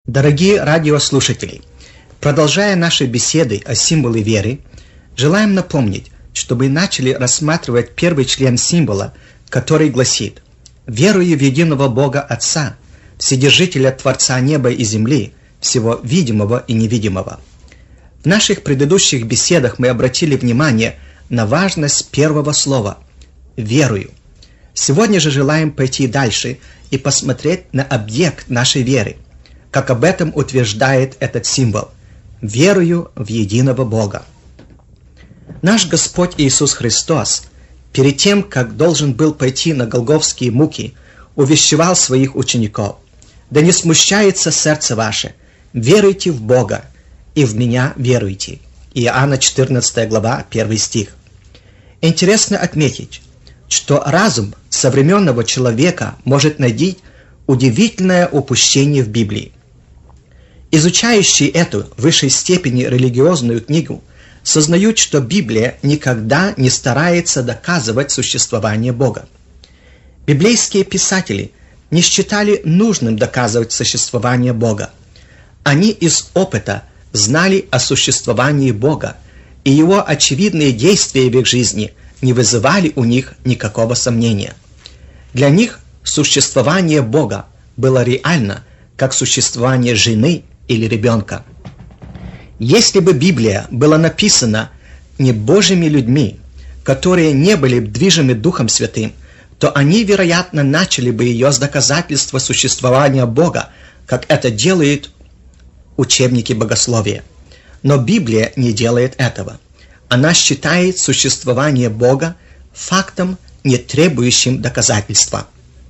Дорогие радиослушатели, продолжая наши беседы о символе веры, желаем напомнить, что мы начали рассматривать первый член символа, который гласит: «Верую в единого Бога Отца, Вседержителя Творца неба и земли, всего видимого и невидимого». В наших предыдущих беседах мы обратили внимание на важность первого слова «верую». Сегодня же желаем пойти дальше и посмотреть на объект нашей веры, как об этом утверждает этот символ: «Верую в единого Бога». Наш Господь Иисус Христос, перед тем, как должен был пойти на голгофские муки, увещевал своих учеников: «Да не смущается сердце ваше, веруйте в Бога, и в Меня веруйте». Иоанна 14 глава, 1 стих. Интересно отметить, что разум современного человека может найти удивительное упущение в Библии. Изучающие эту в высшей степени религиозную книгу сознают, что Библия никогда не старается доказывать существование Бога. Библейские писатели не считали нужным доказывать существование Бога. Они из опыта знали о существовании Бога, и Его очевидные действия в их жизни не вызывали у них никакого сомнения. Для них существование Бога было реально, как существование жены или ребенка. Если бы Библия была написана не Божьими людьми, которые не были движимы Духом Святым, то они, вероятно, начали бы ее с доказательства существования Бога, как это делают учебники богословия. Но Библия не делает этого. Она считает существование Бога фактом, не требующим доказательства.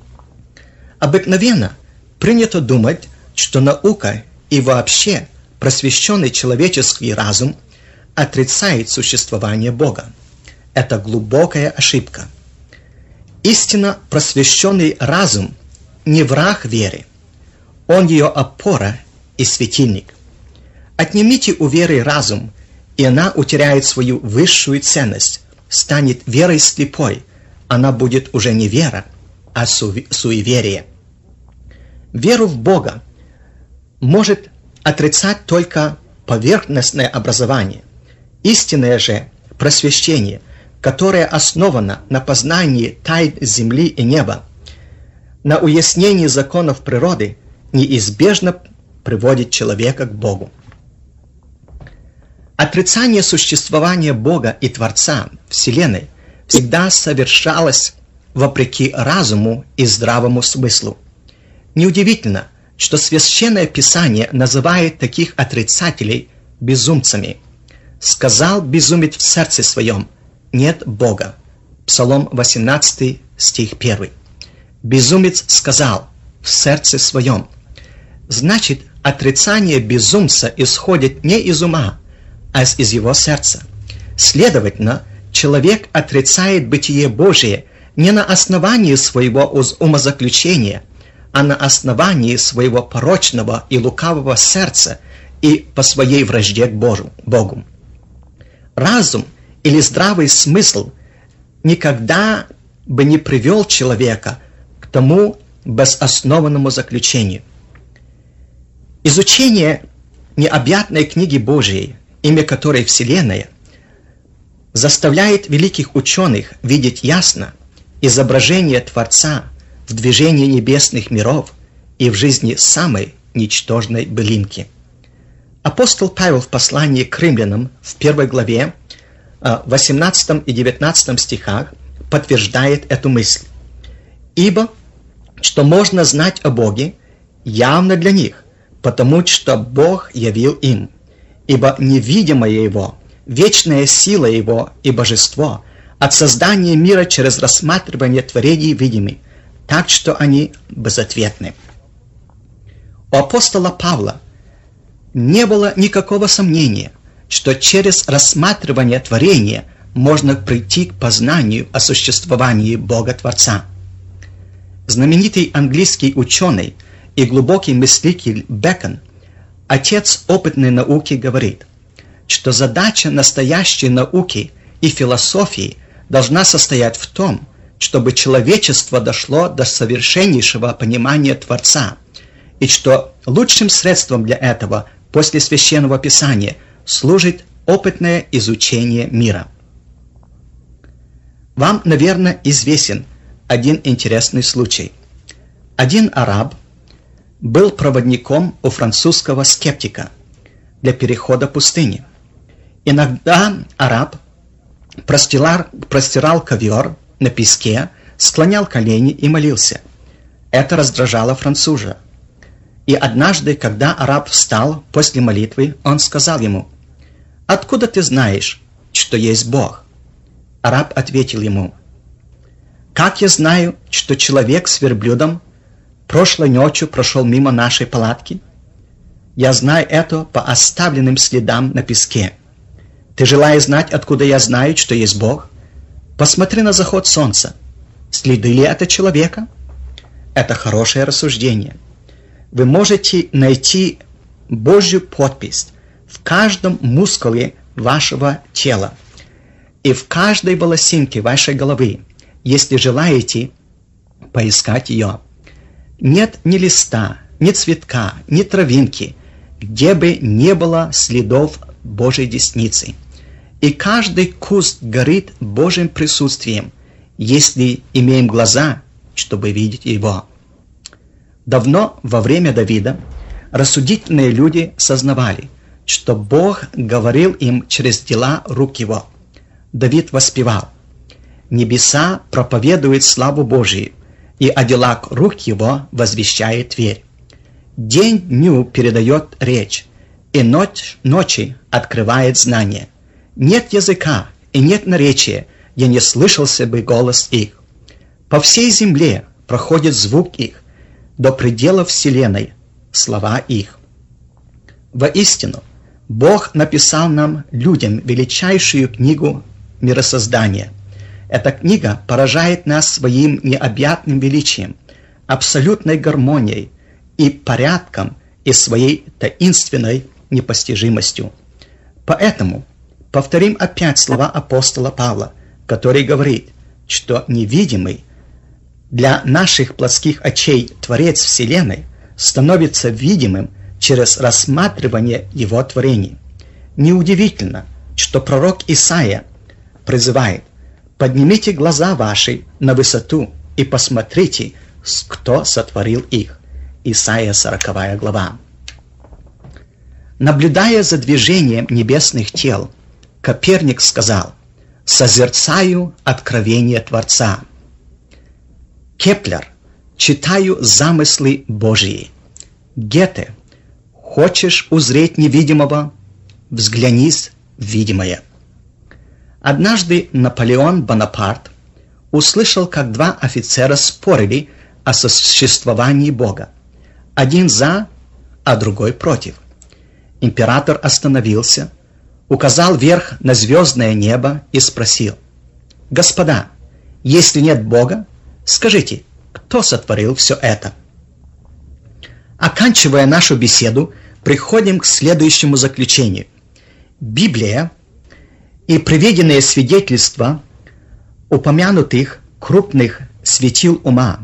Обыкновенно принято думать, что наука и вообще просвещенный человеческий разум отрицает существование Бога. Это глубокая ошибка. Истинно просвещенный разум не враг веры. Он ее опора и светильник. Отнимите у веры разум, и она утеряет свою высшую ценность, станет верой слепой. Она будет уже не вера, а суеверие. Веру в Бога может отрицать только поверхностное образование. Истинное же просвещение, которое основано на познании тайн земли и неба, на уяснении законов природы, неизбежно приводит человека к Богу. Отрицание существования Бога и Творца Вселенной всегда совершалось вопреки разуму и здравому смыслу. Неудивительно, что Священное Писание называет таких отрицателей безумцами. «Сказал безумец в сердце своем: нет Бога». Псалом 18, стих 1. Безумец сказал в сердце своем. Значит, отрицание безумца исходит не из ума, а из его сердца. Следовательно, человек отрицает бытие Божие не на основании своего умозаключения, а на основании своего порочного и лукавого сердца и по своей вражде к Богу. Разум или здравый смысл никогда бы не привел человека к тому безоснованному заключению. Изучение необъятной книги Божией, имя которой Вселенная, заставляет великих ученых видеть ясно изображение Творца в движении небесных миров и в жизни самой ничтожной былинки. Апостол Павел в послании к римлянам в 1 главе 18 и 19 стихах подтверждает эту мысль. «Ибо, что можно знать о Боге, явно для них, потому что Бог явил им. Ибо невидимое Его, вечная сила Его и божество от создания мира через рассматривание творений видимы, так что они безответны». У апостола Павла не было никакого сомнения, что через рассматривание творения можно прийти к познанию о существовании Бога-Творца. Знаменитый английский ученый и глубокий мыслитель Бэкон, отец опытной науки, говорит, что задача настоящей науки и философии должна состоять в том, чтобы человечество дошло до совершеннейшего понимания Творца и что лучшим средством для этого после Священного Писания служит опытное изучение мира. Вам, наверное, известен один интересный случай. Один араб был проводником у французского скептика для перехода пустыни. Иногда араб простирал ковер на песке, склонял колени и молился. Это раздражало француза. И однажды, когда араб встал после молитвы, он сказал ему: «Откуда ты знаешь, что есть Бог?» Араб ответил ему: «Как я знаю, что человек с верблюдом прошлой ночью прошел мимо нашей палатки? Я знаю это по оставленным следам на песке. Ты желаешь знать, откуда я знаю, что есть Бог? Посмотри на заход солнца. Следы ли это человека?» Это хорошее рассуждение. Вы можете найти Божью подпись в каждом мускуле вашего тела и в каждой волосинке вашей головы, если желаете поискать ее. Нет ни листа, ни цветка, ни травинки, где бы не было следов Божьей десницы. И каждый куст горит Божьим присутствием, если имеем глаза, чтобы видеть его. Давно, во время Давида, рассудительные люди сознавали, что Бог говорил им через дела рук его. Давид воспевал: «Небеса проповедуют славу Божию, и о делах рук его возвещает Тверь. День дню передает речь, и ночи открывает знание. Нет языка и нет наречия, где не слышался бы голос их. По всей земле проходит звук их, до пределов вселенной слова их». Воистину, Бог написал нам, людям, величайшую книгу миросоздания. Эта книга поражает нас своим необъятным величием, абсолютной гармонией и порядком и своей таинственной непостижимостью. Поэтому повторим опять слова апостола Павла, который говорит, что невидимый для наших плотских очей Творец Вселенной становится видимым через рассматривание его творений. Неудивительно, что пророк Исаия призывает: «Поднимите глаза ваши на высоту и посмотрите, кто сотворил их». Исаия 40 глава. Наблюдая за движением небесных тел, Коперник сказал: «Созерцаю откровение Творца». Кеплер: «Читаю замыслы Божьи». Гете: «Хочешь узреть невидимого? Взглянись в видимое». Однажды Наполеон Бонапарт услышал, как два офицера спорили о существовании Бога. Один за, а другой против. Император остановился, указал вверх на звездное небо и спросил: «Господа, если нет Бога, скажите, кто сотворил все это?» Оканчивая нашу беседу, приходим к следующему заключению. Библия и приведенные свидетельства упомянутых крупных светил ума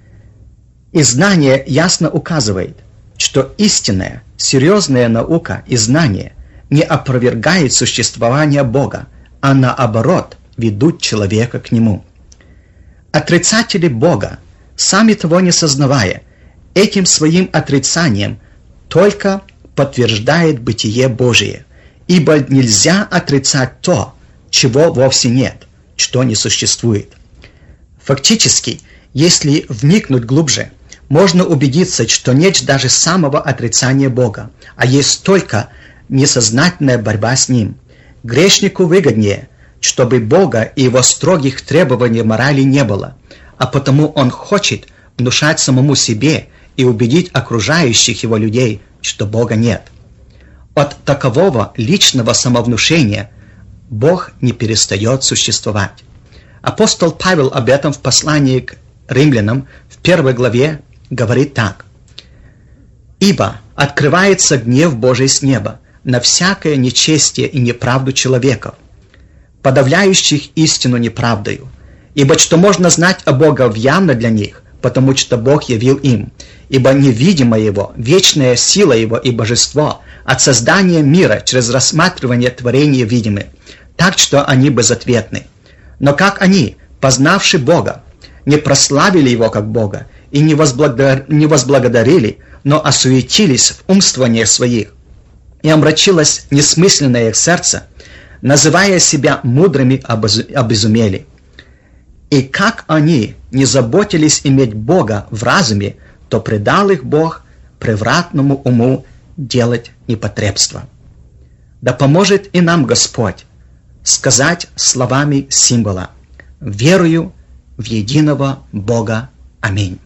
и знание ясно указывает, что истинная, серьезная наука и знание не опровергает существование Бога, а наоборот ведут человека к Нему. Отрицатели Бога, сами того не сознавая, этим своим отрицанием только подтверждает бытие Божие, ибо нельзя отрицать то, чего вовсе нет, что не существует. Фактически, если вникнуть глубже, можно убедиться, что нет даже самого отрицания Бога, а есть только несознательная борьба с Ним. Грешнику выгоднее, чтобы Бога и Его строгих требований морали не было, а потому он хочет внушать самому себе и убедить окружающих его людей, что Бога нет. От такового личного самовнушения Бог не перестает существовать. Апостол Павел об этом в послании к римлянам в 1 главе говорит так: «Ибо открывается гнев Божий с неба на всякое нечестие и неправду человеков, подавляющих истину неправдою, ибо что можно знать о Боге явно для них, потому что Бог явил им, ибо невидимое Его, вечная сила Его и божество от создания мира через рассматривание творения видимы, так что они безответны. Но как они, познавши Бога, не прославили Его как Бога и не возблагодарили, но осуетились в умствованиях своих, и омрачилось несмысленное их сердце, называя себя мудрыми, обезумели. И как они не заботились иметь Бога в разуме, то предал их Бог превратному уму делать непотребство. Да поможет и нам Господь сказать словами символа: «Верую в единого Бога. Аминь».